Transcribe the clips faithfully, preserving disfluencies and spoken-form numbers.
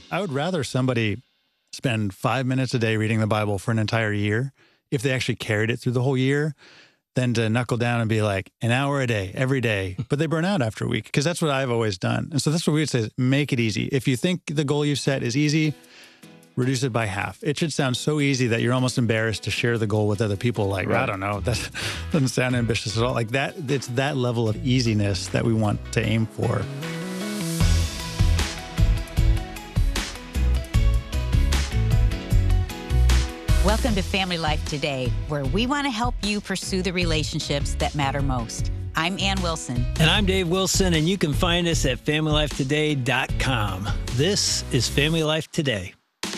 I would rather somebody spend five minutes a day reading the Bible for an entire year if they actually carried it through the whole year than to knuckle down and be like an hour a day, every day. But they burn out after a week because that's what I've always done. And so that's what we would say is make it easy. If you think the goal you set is easy, reduce it by half. It should sound so easy that you're almost embarrassed to share the goal with other people. Like, right. I don't know, that doesn't sound ambitious at all. Like that, it's that level of easiness that we want to aim for. Welcome to Family Life Today, where we want to help you pursue the relationships that matter most. I'm Ann Wilson. And I'm Dave Wilson, and you can find us at family life today dot com. This is Family Life Today.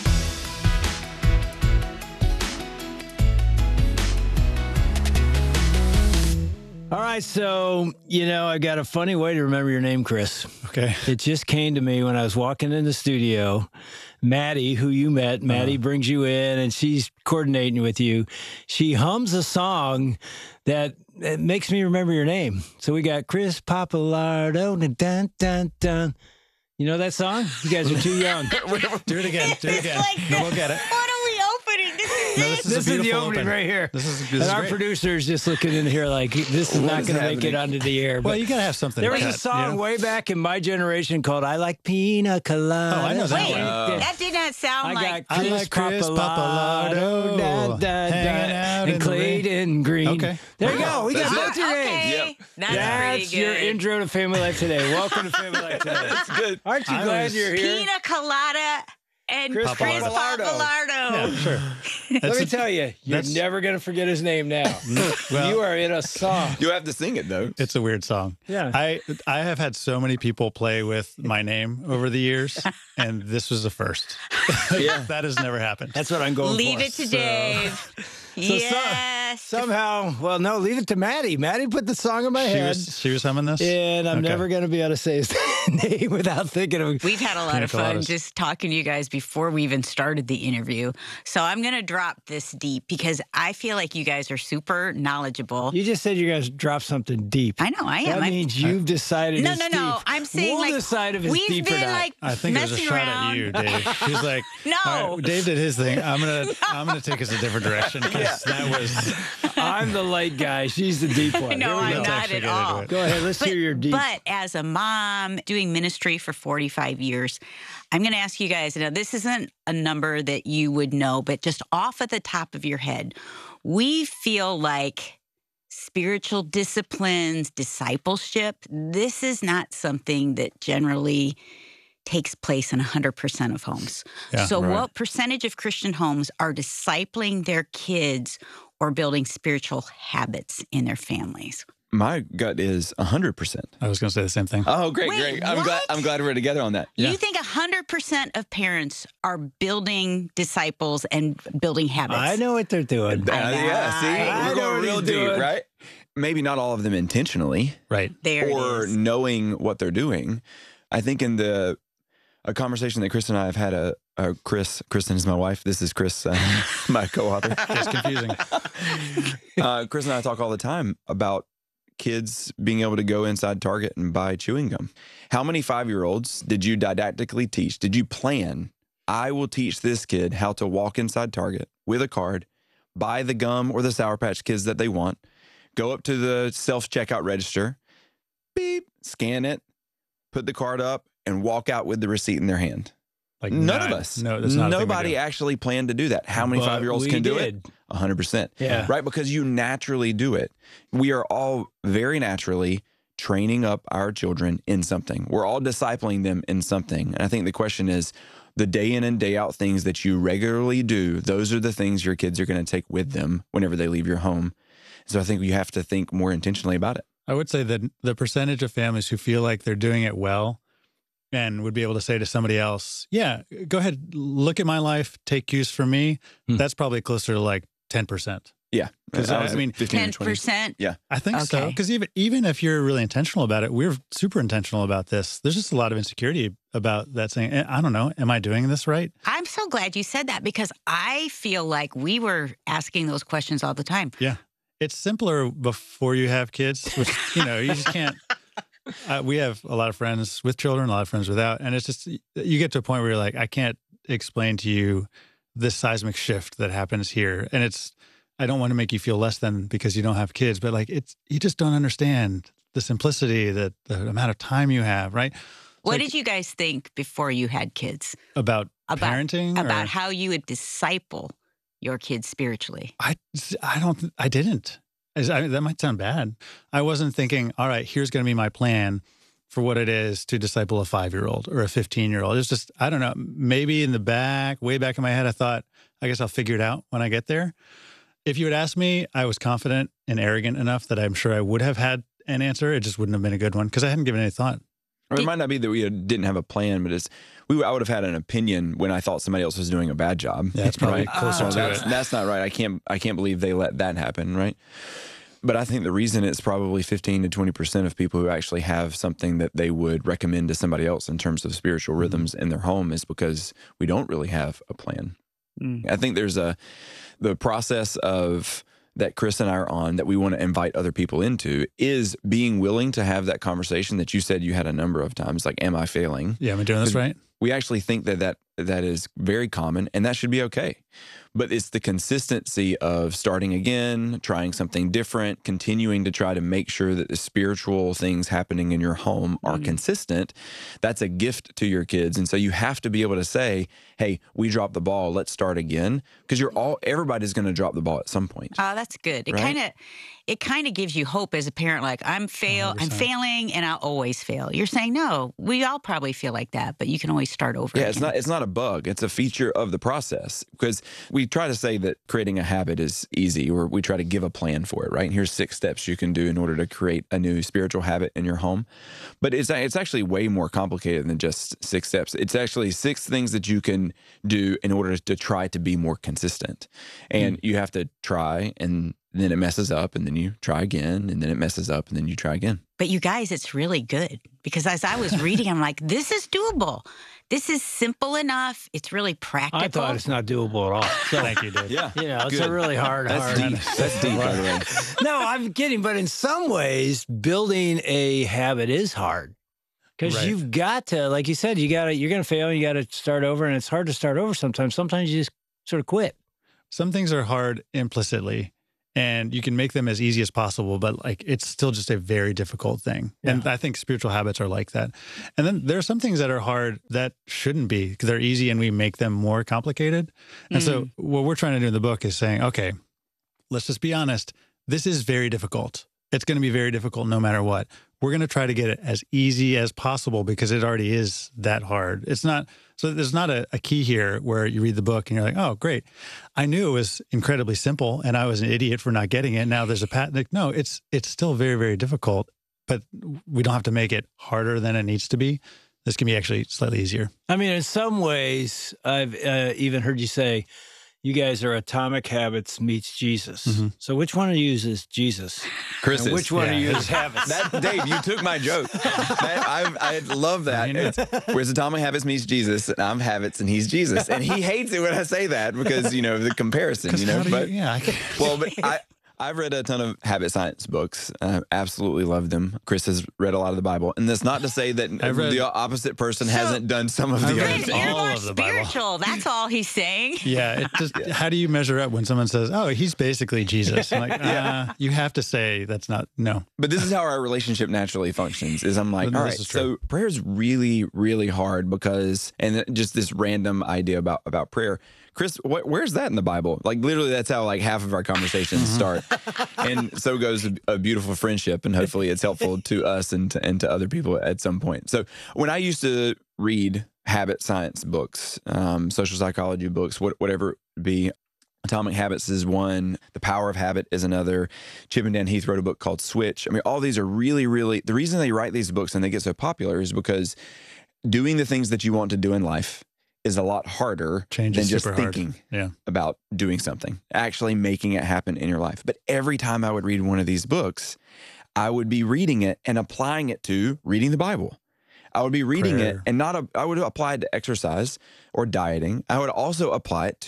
All right, so, you know, I got a funny way to remember your name, Chris. Okay. It just came to me when I was walking in the studio. Maddie, who you met, Maddie uh-huh. brings you in, and she's coordinating with you. She hums a song that, that makes me remember your name. So we got Chris Pappalardo, dun, dun, dun. You know that song? You guys are too young. Do it again. Do it again. Like, no, we'll get it. What are we opening? This is no, it. This is, this is the opening open. right here. This is, this and is our great. producer is just looking in here like, this is What not is going to make happening? it onto the air. Well, But you got to have something there to was cut, a song you know? way back in my generation called I Like Pina Colada. Oh, I know that Wait, one. Uh, that did not sound I like... got Chris, I like Chris Pappalardo, Pappalardo, da, da, da, hanging out in and the Clayton Green. Okay. There you go. We got That's both it. your okay, names. Yep. that's, That's pretty your good. intro to Family Life Today. Welcome to Family Life Today. That's good. Aren't you I glad was- you're here? Pina Colada and Chris Chris, Pappalardo. Pappalardo. Yeah, sure. Let That's me a- tell you, you're that's- never going to forget his name now. well, You are in a song. You have to sing it, though. It's a weird song. Yeah. I I have had so many people play with my name over the years, and this was the first. Yeah. That has never happened. That's what I'm going Leave for. it to So- Dave. So yes. Somehow, well, no, leave it to Maddie. Maddie put the song in my She head. was she was humming this. And I'm Okay. never going to be able to say his name without thinking of We've had a lot Pina of fun coladas. just talking to you guys before we even started the interview. So I'm going to drop this deep because I feel like you guys are super knowledgeable. You just said you're going to drop something deep. I know, I am. That I'm- means you've decided no, it's no, no. deep. I'm saying we'll like decide if it's we've deep been or not. like I think it was a messing shot around. at you, Dave. She was like, No. all right, Dave did his thing. I'm gonna I'm gonna take us a different direction because that was I'm the light guy. She's the deep one. No, Here we I'm go. Let's not actually at get into all. it. Go ahead. Let's But, hear your deep. but as a mom doing ministry for forty-five years, I'm going to ask you guys, now this isn't a number that you would know, but just off at the top of your head, we feel like spiritual disciplines, discipleship, this is not something that generally takes place in one hundred percent of homes. Yeah, so right. what percentage of Christian homes are discipling their kids or building spiritual habits in their families? My gut is one hundred percent. I was gonna say the same thing. Oh, great, Wait, great. I'm what? glad I'm glad we're together on that. Yeah. You think one hundred percent of parents are building disciples and building habits? I know what they're doing. Uh, yeah, see? I We're know going what real he's deep, doing. right? Maybe not all of them intentionally Right. There or it is. knowing what they're doing. I think in the a conversation that Chris and I have had, a, a Chris, Kristen is my wife. This is Chris, uh, my co-author. It's confusing. uh, Chris and I talk all the time about kids being able to go inside Target and buy chewing gum. How many five-year-olds did you didactically teach? Did you plan, I will teach this kid how to walk inside Target with a card, buy the gum or the Sour Patch Kids that they want, go up to the self-checkout register, beep, scan it, put the card up, and walk out with the receipt in their hand? Like None not- of us. No, that's not a thing we Nobody do. actually planned to do that. How many But five-year-olds we can do did. it? one hundred percent. Yeah. Right? Because you naturally do it. We are all very naturally training up our children in something. We're all discipling them in something. And I think the question is, the day in and day out things that you regularly do, those are the things your kids are going to take with them whenever they leave your home. So I think you have to think more intentionally about it. I would say that the percentage of families who feel like they're doing it well and would be able to say to somebody else, yeah, go ahead, look at my life, take cues from me, Hmm. that's probably closer to like ten percent. Yeah. 'Cause, Uh, I mean, fifteen to ten twenty. percent? Yeah. I think so. Okay. Because even even if you're really intentional about it, we're super intentional about this. There's just a lot of insecurity about that saying, "Eh, I don't know, am I doing this right? I'm so glad you said that because I feel like we were asking those questions all the time. Yeah. It's simpler before you have kids, which, you know, you just can't uh, we have a lot of friends with children, a lot of friends without. And it's just, you get to a point where you're like, I can't explain to you this seismic shift that happens here. And it's, I don't want to make you feel less than because you don't have kids, but like it's, you just don't understand the simplicity, that the amount of time you have, right? What like, did you guys think before you had kids? About, about parenting? About or? how you would disciple your kids spiritually? I, I don't, I didn't. I, that might sound bad. I wasn't thinking, all right, here's going to be my plan for what it is to disciple a five-year-old or a fifteen-year-old. It's just, I don't know, maybe in the back, way back in my head, I thought, I guess I'll figure it out when I get there. If you had asked me, I was confident and arrogant enough that I'm sure I would have had an answer. It just wouldn't have been a good one because I hadn't given any thought. Or it might not be that we had, didn't have a plan, but it's we. I would have had an opinion when I thought somebody else was doing a bad job. Yeah, it's probably right? closer Oh, to that's, it. That's not right. I can't. I can't believe they let that happen. Right. But I think the reason it's probably fifteen to twenty percent of people who actually have something that they would recommend to somebody else in terms of spiritual rhythms mm-hmm. in their home is because we don't really have a plan. Mm. I think there's a the process of that Chris and I are on that we want to invite other people into is being willing to have that conversation that you said you had a number of times, like, am I failing? Yeah, am I doing this right? We actually think that, that that is very common and that should be okay. But it's the consistency of starting again, trying something different, continuing to try to make sure that the spiritual things happening in your home are mm-hmm. consistent. That's a gift to your kids. And so you have to be able to say, hey, we dropped the ball, let's start again. Because you're all everybody's going to drop the ball at some point. Oh, that's good. It right? kind of it kind of gives you hope as a parent, like I'm fail, one hundred percent. I'm failing and I'll always fail. You're saying, no, we all probably feel like that, but you can always start over. Yeah, again. it's not it's not a bug. It's a feature of the process. Because we try to say that creating a habit is easy, or we try to give a plan for it, right? And here's six steps you can do in order to create a new spiritual habit in your home. But it's it's actually way more complicated than just six steps. It's actually six things that you can do in order to try to be more consistent. And mm. you have to try, and then it messes up, and then you try again, and then it messes up, and then you try again. But you guys, it's really good because as I was reading, I'm like, this is doable. This is simple enough. It's really practical. I thought it's not doable at all. So, thank you, Dave. Yeah, you know, it's Good. a really hard, That's hard. deep. That's deep, by the way. No, I'm kidding. But in some ways, building a habit is hard because right. you've got to, like you said, you got to. You're going to fail. You got to start over, and it's hard to start over sometimes. Sometimes you just sort of quit. Some things are hard implicitly. And you can make them as easy as possible, but like it's still just a very difficult thing. Yeah. And I think spiritual habits are like that. And then there are some things that are hard that shouldn't be because they're easy and we make them more complicated. And mm. so what we're trying to do in the book is saying, okay, let's just be honest. This is very difficult. It's going to be very difficult no matter what. We're going to try to get it as easy as possible because it already is that hard. It's not, so there's not a, a key here where you read the book and you're like, oh, great. I knew it was incredibly simple and I was an idiot for not getting it. Now there's a patent. No, it's, it's still very, very difficult, but we don't have to make it harder than it needs to be. This can be actually slightly easier. I mean, in some ways, I've uh, even heard you say, you guys are Atomic Habits meets Jesus. Mm-hmm. So which one of you is Jesus? Chris and which one yeah. of you is Habits? That, Dave, you took my joke. That, I, I love that. It's, whereas Atomic Habits meets Jesus, and I'm Habits, and he's Jesus. And he hates it when I say that because, you know, the comparison, you know. But, you, yeah, I well, but I, I've read a ton of habit science books. I absolutely love them. Chris has read a lot of the Bible. And that's not to say that read, the opposite person so, hasn't done some of the other things. You're all more of the Bible. spiritual. That's all he's saying. Yeah. It just, yeah. How do you measure up when someone says, oh, he's basically Jesus? I'm like, yeah. uh, you have to say that's not, no. But this is how our relationship naturally functions is I'm like, no, all right, so prayer is really, really hard because, and just this random idea about, about prayer. Chris, wh- where's that in the Bible? Like literally that's how like half of our conversations start. And so goes a, a beautiful friendship, and hopefully it's helpful to us and to, and to other people at some point. So when I used to read habit science books, um, social psychology books, what, whatever it be, Atomic Habits is one. The Power of Habit is another. Chip and Dan Heath wrote a book called Switch. I mean, all these are really, really, the reason they write these books and they get so popular is because doing the things that you want to do in life is a lot harder Change than is just super thinking hard. Yeah. about doing something, actually making it happen in your life. But every time I would read one of these books, I would be reading it and applying it to reading the Bible. I would be reading prayer. it and not, a, I would apply it to exercise or dieting. I would also apply it to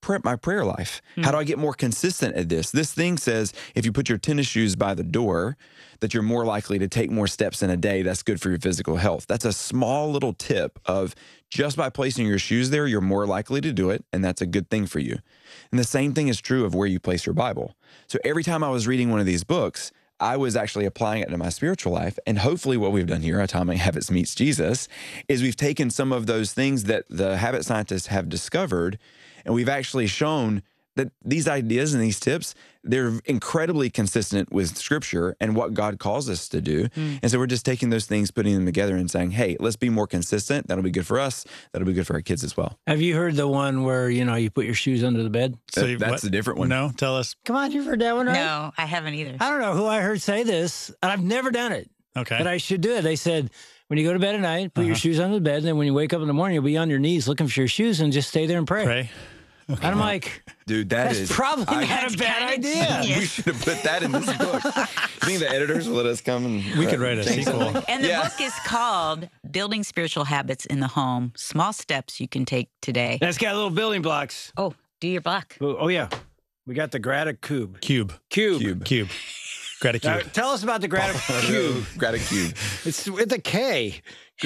pray- my prayer life? How do I get more consistent at this? This thing says if you put your tennis shoes by the door, that you're more likely to take more steps in a day. That's good for your physical health. That's a small little tip of just by placing your shoes there, you're more likely to do it, and that's a good thing for you. And the same thing is true of where you place your Bible. So every time I was reading one of these books, I was actually applying it to my spiritual life. And hopefully what we've done here, Atomic Habits Meets Jesus, is we've taken some of those things that the habit scientists have discovered, and we've actually shown that these ideas and these tips, they're incredibly consistent with Scripture and what God calls us to do. Mm. And so we're just taking those things, putting them together and saying, hey, let's be more consistent. That'll be good for us. That'll be good for our kids as well. Have you heard the one where, you know, you put your shoes under the bed? So That- you- that's what- a different one. No, tell us. Come on, you've heard that one, right? No, I haven't either. I don't know who I heard say this, and I've never done it, Okay. but I should do it. They said, when you go to bed at night, put your Uh-huh. shoes under the bed, and then when you wake up in the morning, you'll be on your knees looking for your shoes and just stay there and pray. Pray. And I'm like, Dude, that that's is probably I- not a bad kinda idea. genius. We should have put that in this book. You think the editors will let us come and We could write a change sequel. something? And the Yeah. book is called Building Spiritual Habits in the Home, Small Steps You Can Take Today. That's got little building blocks. Oh, do your block. Oh, oh, yeah. We got the Gratacube. Cube. Cube. Cube. Cube. Gratitude. Now, tell us about the Gratacube. Gratitude. It's with a K.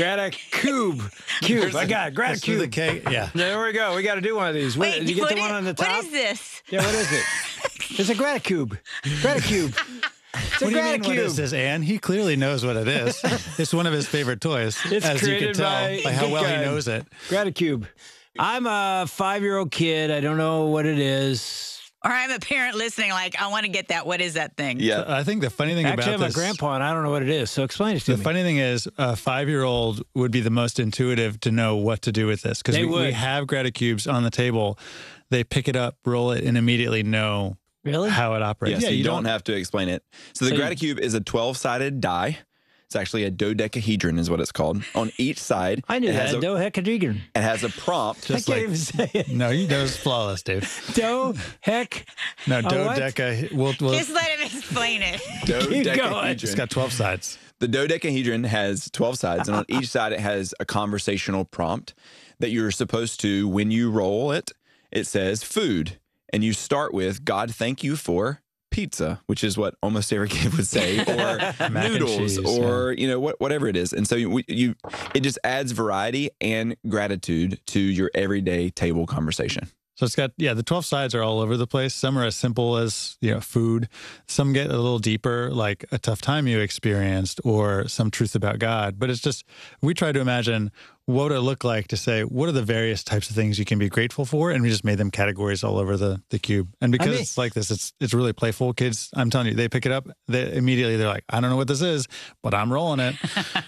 Gratacube. Cube. I got it. That's with a Gratacube. K. Yeah. There we go. We got to do one of these. Wait, Did you get what the one is- on the top? What is this? Yeah, what is it? It's a Gratacube. Gratacube. It's a What do you mean what is Gratacube. this, Ann? He clearly knows what it is. It's one of his favorite toys, It's as you can created tell by by how Good well Guy. he knows it. Gratacube. I'm a five-year-old kid. I don't know what it is. Or I'm a parent listening, like, I want to get that. What is that thing? Yeah. I think the funny thing Actually, about I'm this, a grandpa, and I don't know what it is. So explain it to the me. funny thing is, a five-year-old would be the most intuitive to know what to do with this because They we, we would. have Gratacubes on the table. They pick it up, roll it, and immediately know Really? how it operates. Yeah, so you, don't, have to explain it. So the So you- Gratacube is a twelve-sided die. It's actually a dodecahedron is what it's called. On each side, I knew it has that. a, Dohecadron. it has a prompt. I Just can't like- even say it. No, you, that was flawless, Dave. Do heck. No, A what? dodeca. We'll, we'll, Just let him explain it. going. it's Dodecahedron. got twelve sides. The dodecahedron has twelve sides, and on each side it has a conversational prompt that you're supposed to, when you roll it, it says food. And you start with, God, thank you for pizza, which is what almost every kid would say, or and noodles, cheese, or, you know, what, whatever it is. And so you, you, it just adds variety and gratitude to your everyday table conversation. So it's got, yeah, the twelve sides are all over the place. Some are as simple as, you know, food. Some get a little deeper, like a tough time you experienced or some truth about God. But it's just, we try to imagine what would it look like to say, what are the various types of things you can be grateful for? And we just made them categories all over the, the cube. And because I mean- it's like this, it's it's really playful. Kids, I'm telling you, they pick it up, they immediately they're like, I don't know what this is, but I'm rolling it.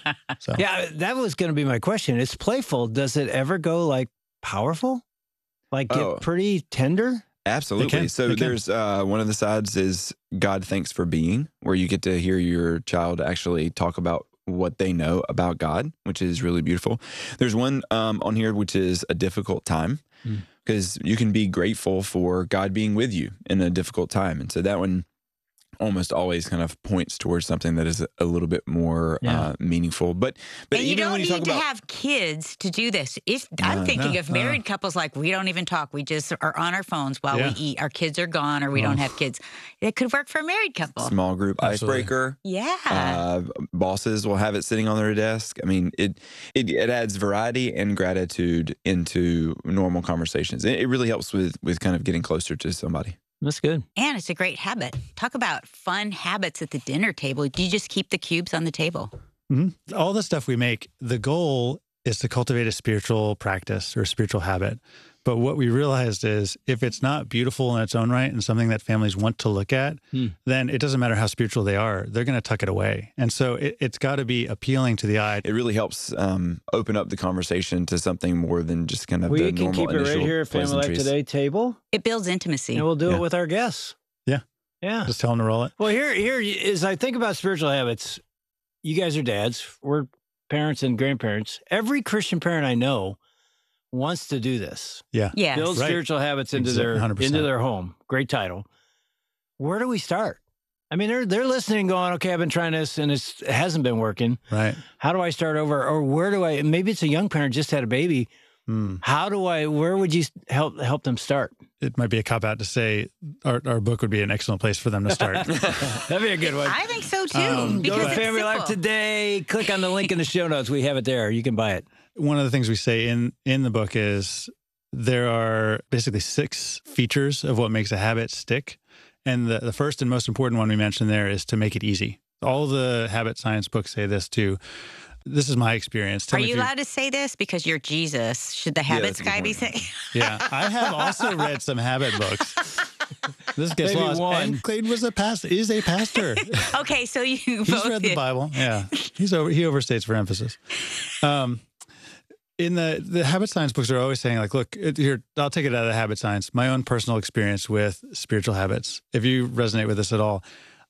So Yeah, that was going to be my question. It's playful. Does it ever go like powerful? Like get Oh. pretty tender? Absolutely. can. So They can. there's uh, one of the sides is God thanks for being, where you get to hear your child actually talk about what they know about God, which is really beautiful. There's one um, on here which is a difficult time, Mm. because you can be grateful for God being with you in a difficult time, and so that one almost always kind of points towards something that is a little bit more Yeah. uh, meaningful. But but And you even don't when you need talk to about have kids to do this. If I'm No, thinking no, of no. married couples, like we don't even talk. We just are on our phones while Yeah. we eat. Our kids are gone, or we don't have kids. It could work for a married couple. small group Absolutely. icebreaker. Yeah. Uh, bosses will have it sitting on their desk. I mean, it it, it adds variety and gratitude into normal conversations. It, it really helps with with kind of getting closer to somebody. That's good. And it's a great habit. Talk about fun habits at the dinner table. Do you just keep the cubes on the table? Mhm. All the stuff we make, the goal is to cultivate a spiritual practice or a spiritual habit. But what we realized is if it's not beautiful in its own right and something that families want to look at, Hmm. then it doesn't matter how spiritual they are. They're going to tuck it away. And so it, it's got to be appealing to the eye. It really helps um, open up the conversation to something more than just kind of We the can normal keep it right initial here at Family Life pleasantries. Today table, It builds intimacy. and we'll do Yeah. it with our guests. Yeah. Yeah. Just tell them to roll it. Well, here, here is I think about spiritual habits. You guys are dads. We're parents and grandparents. Every Christian parent I know wants to do this. Yeah. Yes. Build Right. spiritual habits into Exa- their one hundred percent. into their home. Great title. Where do we start? I mean, they're they're listening, going, "Okay, I've been trying this, and it's, it hasn't been working. Right. How do I start over? Or where do I? Maybe it's a young parent just had a baby. Mm. How do I? Where would you help help them start? it might be a cop out to say our, our book would be an excellent place for them to start. That'd be a good one. I think so too. Um, because go to it's Family simple. Life Today. Click on the link in the show notes. We have it there. You can buy it. One of the things we say in, in the book is there are basically six features of what makes a habit stick. And the, the first and most important one we mentioned there is to make it easy. All the habit science books say this too. This is my experience. Tell Are me if you you're- allowed to say this because you're Jesus? Should the habits that's a good guy be point. saying? Yeah, I have also read some habit books. This gets Maybe lost. one. And Clayton was a pastor. Is a pastor. Okay, so you He's both read the did. Bible. Yeah, he's over. He overstates for emphasis. Um, in the the habit science books are always saying like, look, it- here I'll take it out of the habit science. My own personal experience with spiritual habits. If you resonate with this at all,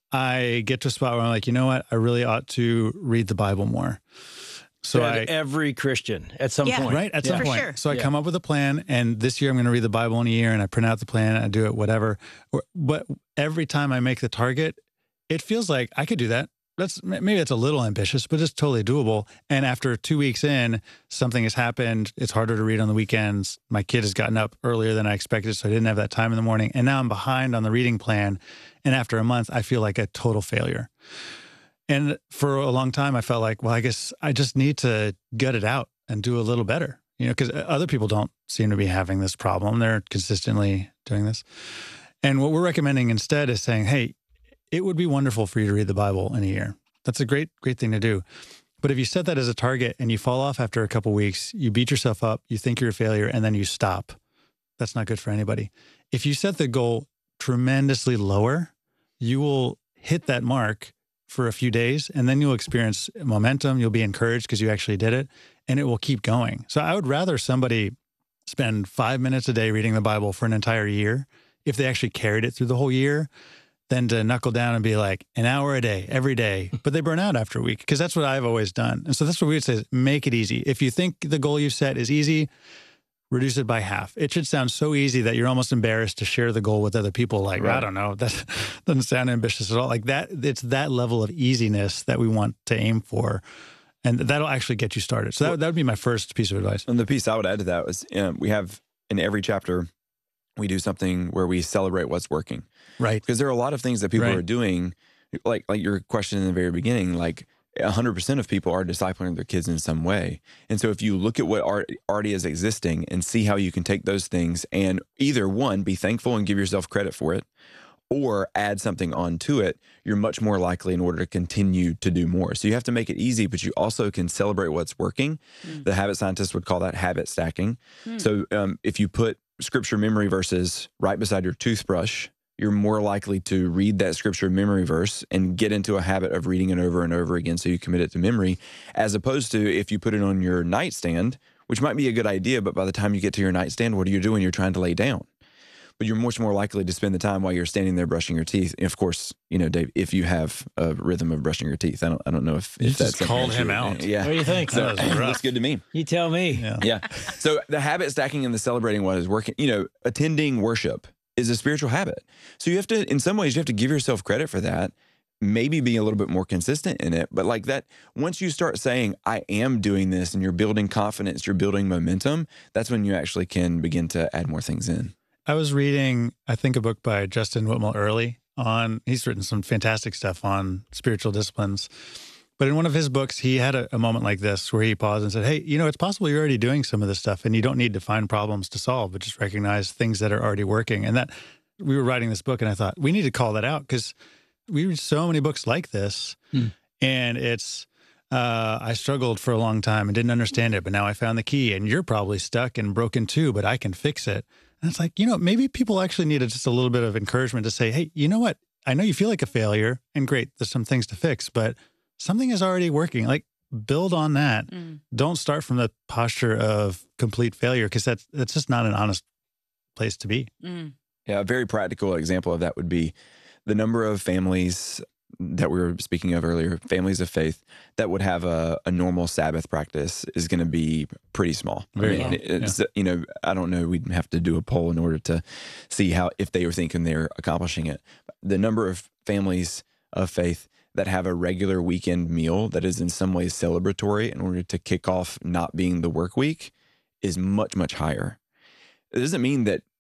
I get to a spot where I'm like, you know what? I really ought to read the Bible more. So That I every Christian at some Yeah. point. right at Yeah. some For point. sure. So I Yeah. come up with a plan, and this year I'm going to read the Bible in a year, and I print out the plan, and I do it, whatever. Or- But every time I make the target, it feels like I could do that. That's maybe it's a little ambitious, but it's totally doable. And after two weeks in, something has happened. It's harder to read on the weekends. My kid has gotten up earlier than I expected, so I didn't have that time in the morning. And now I'm behind on the reading plan. And after a month, I feel like a total failure. And for a long time, I felt like, well, I guess I just need to gut it out and do a little better, you know, because other people don't seem to be having this problem. They're consistently doing this. And what we're recommending instead is saying, hey, it would be wonderful for you to read the Bible in a year. That's a great, great thing to do. But if you set that as a target and you fall off after a couple of weeks, you beat yourself up, you think you're a failure, and then you stop. That's not good for anybody. If you set the goal tremendously lower, you will hit that mark for a few days, and then you'll experience momentum. You'll be encouraged because you actually did it, and it will keep going. So I would rather somebody spend five minutes a day reading the Bible for an entire year if they actually carried it through the whole year than to knuckle down and be like an hour a day, every day, but they burn out after a week, because that's what I've always done. And so that's what we would say is make it easy. If you think the goal you set is easy, reduce it by half. It should sound so easy that you're almost embarrassed to share the goal with other people. Like, Right. I don't know, that doesn't sound ambitious at all. Like that, it's that level of easiness that we want to aim for. And that'll actually get you started. So that, that would be my first piece of advice. And the piece I would add to that was um, we have in every chapter, we do something where we celebrate what's working. Right. Because there are a lot of things that people Right. are doing, like like your question in the very beginning, like one hundred percent of people are discipling their kids in some way. And so if you look at what art, already is existing and see how you can take those things and either one, be thankful and give yourself credit for it, or add something onto it, you're much more likely in order to continue to do more. So you have to make it easy, but you also can celebrate what's working. Mm. The habit scientists would call that habit stacking. Mm. So um, if you put scripture memory verses right beside your toothbrush, you're more likely to read that scripture memory verse and get into a habit of reading it over and over again so you commit it to memory, as opposed to if you put it on your nightstand, which might be a good idea, but by the time you get to your nightstand, what are you doing? You're trying to lay down. But you're much more likely to spend the time while you're standing there brushing your teeth. And of course, you know, Dave, if you have a rhythm of brushing your teeth, I don't, I don't know if, You if that's just something called that him you- out. Yeah. What do you think? So That was rough. looks good to me. You tell me. Yeah. Yeah. So the habit stacking and the celebrating what is working, you know, attending worship is a spiritual habit. So you have to, in some ways, you have to give yourself credit for that, maybe be a little bit more consistent in it. But like that, once you start saying, I am doing this, and you're building confidence, you're building momentum, that's when you actually can begin to add more things in. I was reading, I think, a book by Justin Whitmore Early on, he's written some fantastic stuff on spiritual disciplines. But in one of his books, he had a, a moment like this where he paused and said, hey, you know, it's possible you're already doing some of this stuff and you don't need to find problems to solve, but just recognize things that are already working. And that we were writing this book and I thought, we need to call that out because we read so many books like this. Hmm. And it's, uh, I struggled for a long time and didn't understand it, but now I found the key and you're probably stuck and broken too, but I can fix it. And it's like, you know, maybe people actually needed just a little bit of encouragement to say, hey, you know what? I know you feel like a failure and great, there's some things to fix, but something is already working. Like build on that. Mm. Don't start from the posture of complete failure because that's, that's just not an honest place to be. Mm. Yeah, a very practical example of that would be the number of families that we were speaking of earlier, families of faith, that would have a, a normal Sabbath practice is going to be pretty small. Very I mean, low, it's, you know, I don't know, we'd have to do a poll in order to see how, if they were thinking they're accomplishing it. The number of families of faith that have a regular weekend meal that is in some ways celebratory in order to kick off not being the work week is much, much higher. It doesn't mean that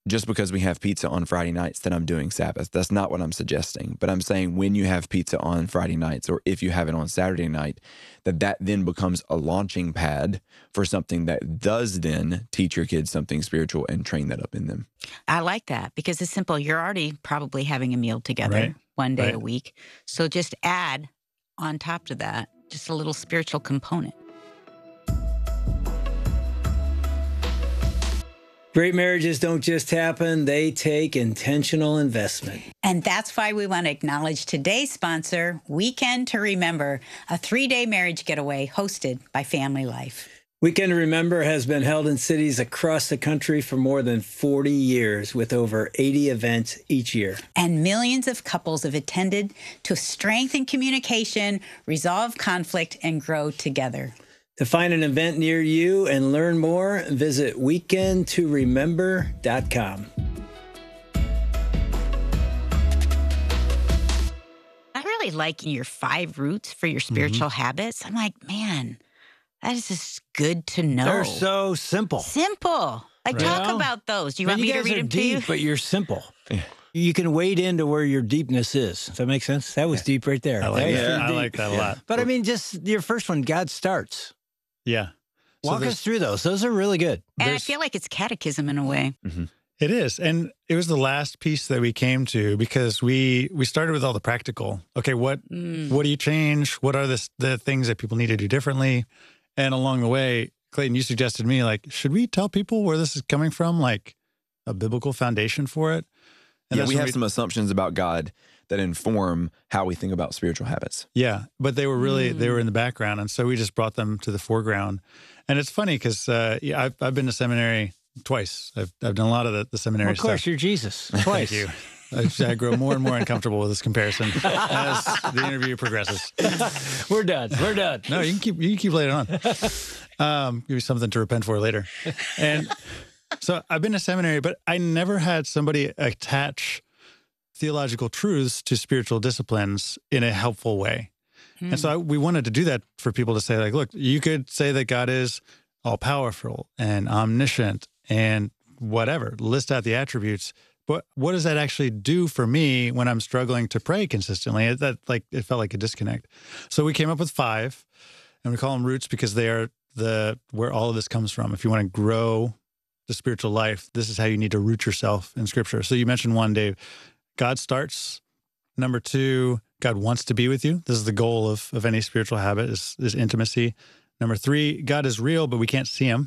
just because we have pizza on Friday nights that I'm doing Sabbath. That's not what I'm suggesting. But I'm saying when you have pizza on Friday nights, or if you have it on Saturday night, that that then becomes a launching pad for something that does then teach your kids something spiritual and train that up in them. I like that because it's simple. You're already probably having a meal together Right. one day Right. a week. So just add on top to that just a little spiritual component. Great marriages don't just happen, they take intentional investment. And that's why we want to acknowledge today's sponsor, Weekend to Remember, a three-day marriage getaway hosted by Family Life. Weekend to Remember has been held in cities across the country for more than forty years with over eighty events each year. And millions of couples have attended to strengthen communication, resolve conflict, and grow together. To find an event near you and learn more, visit weekend to remember dot com. I really like your five roots for your spiritual Mm-hmm. habits. I'm like, man, that is just good to know. They're so simple. simple. Like, Right. talk Yeah. about those. Do you Man, want me you to guys read are them deep, to you? but you're simple. You can wade into where your deepness is. Does that make sense? That was deep right there. I like That was that. pretty I deep. like that a lot. But I mean, just your first one, God starts. Yeah. So Walk there's- us through those. Those are really good. And I there's- feel like it's catechism in a way. It is. And it was the last piece that we came to because we we started with all the practical. Okay, what Mm. what do you change? What are the the things that people need to do differently? And along the way, Clayton, you suggested to me, like, should we tell people where this is coming from? Like a biblical foundation for it? And yeah, that's we when have some assumptions about God that inform how we think about spiritual habits. Yeah, but they were really they Mm. were in the background, and so we just brought them to the foreground. And it's funny because uh, yeah, I've I've been to seminary twice. I've I've done a lot of the, the seminary Well, of course, stuff. you're Jesus. Thank Twice. you. I, I grow more and more uncomfortable with this comparison as the interview progresses. We're done. We're done. No, you can keep you can keep laying on. Um, give you something to repent for later. And so I've been to seminary, but I never had somebody attach theological truths to spiritual disciplines in a helpful way. And so I, we wanted to do that for people to say, like, look, you could say that God is all powerful and omniscient and whatever, list out the attributes. But what does that actually do for me when I'm struggling to pray consistently? It, that like it felt like a disconnect. So we came up with five, and we call them roots because they are the where all of this comes from. If you want to grow the spiritual life, this is how you need to root yourself in Scripture. So you mentioned one, Dave. God starts. Number two, God wants to be with you. This is the goal of, of any spiritual habit is, is intimacy. Number three, God is real, but we can't see him.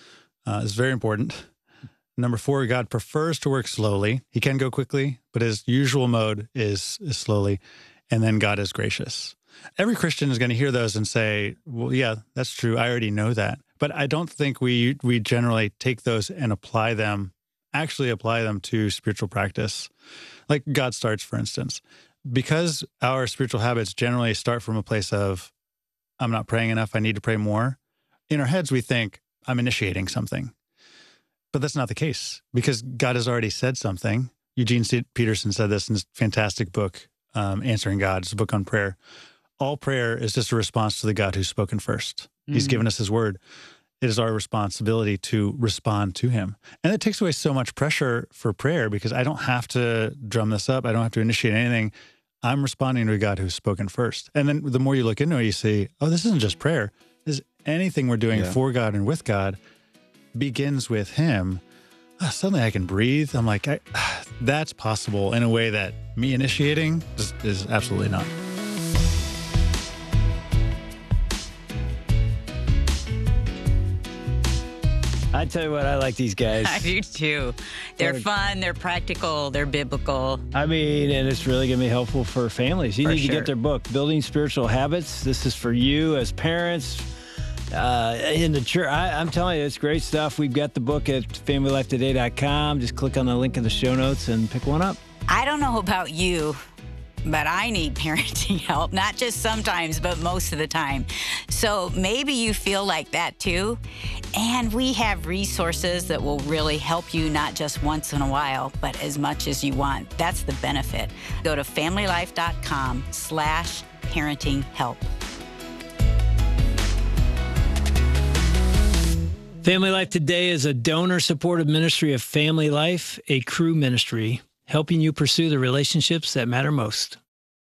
Uh, it's very important. Number four, God prefers to work slowly. He can go quickly, but his usual mode is, is slowly. And then God is gracious. Every Christian is going to hear those and say, well, yeah, that's true. I already know that. But I don't think we we generally take those and apply them, actually apply them to spiritual practice. Like God starts, for instance. Because our spiritual habits generally start from a place of, I'm not praying enough, I need to pray more. In our heads, we think, I'm initiating something. But that's not the case because God has already said something. Eugene C. Peterson said this in his fantastic book, um, Answering God. It's a book on prayer. All prayer is just a response to the God who's spoken first. He's Mm. given us his word. It is our responsibility to respond to him. And it takes away so much pressure for prayer because I don't have to drum this up. I don't have to initiate anything. I'm responding to a God who's spoken first. And then the more you look into it, you see, oh, this isn't just prayer. This is anything we're doing Yeah. for God and with God begins with him. Ah, suddenly I can breathe. I'm like, I, that's possible in a way that me initiating is, is absolutely not. I tell you what, I like these guys. I do too. They're Or- fun, they're practical, they're biblical. I mean, and it's really going to be helpful for families. You For need to sure. get their book, Building Spiritual Habits. This is for you as parents. Uh, in the church, I, I'm telling you, it's great stuff. We've got the book at family life today dot com. Just click on the link in the show notes and pick one up. I don't know about you, but I need parenting help, not just sometimes, but most of the time. So maybe you feel like that too. And we have resources that will really help you, not just once in a while, but as much as you want. That's the benefit. Go to family life dot com slash parenting help. Family Life Today is a donor-supported ministry of Family Life, a Cru ministry, helping you pursue the relationships that matter most.